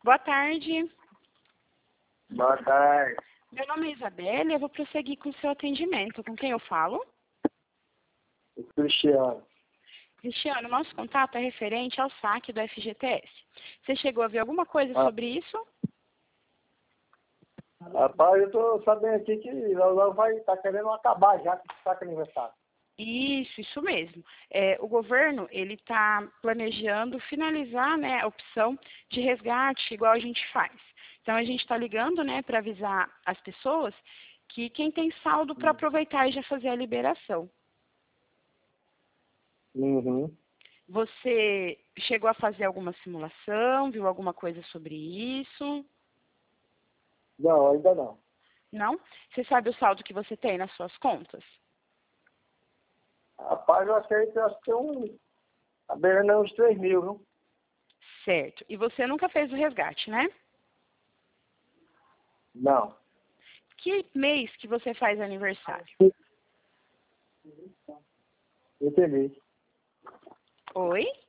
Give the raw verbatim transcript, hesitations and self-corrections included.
Boa tarde. Boa tarde. Meu nome é Isabela e eu vou prosseguir com o seu atendimento. Com quem eu falo? O Cristiano. Cristiano, nosso contato é referente ao saque do F G T S. Você chegou a ver alguma coisa Ah. sobre isso? Rapaz, eu tô sabendo aqui que logo logo vai estar tá querendo acabar já com o saque aniversário. Isso, isso mesmo. É, o governo ele está planejando finalizar, né, a opção de resgate igual a gente faz. Então a gente está ligando, né, para avisar as pessoas que quem tem saldo para aproveitar e já fazer a liberação. Uhum. Você chegou a fazer alguma simulação, viu alguma coisa sobre isso? Não, ainda não. Não? Você sabe o saldo que você tem nas suas contas? Rapaz, eu acho que aí eu acho que tem um. Tá beirando uns três mil, viu? Certo. E você nunca fez o resgate, né? Não. Que mês que você faz aniversário? Entendi. Oi?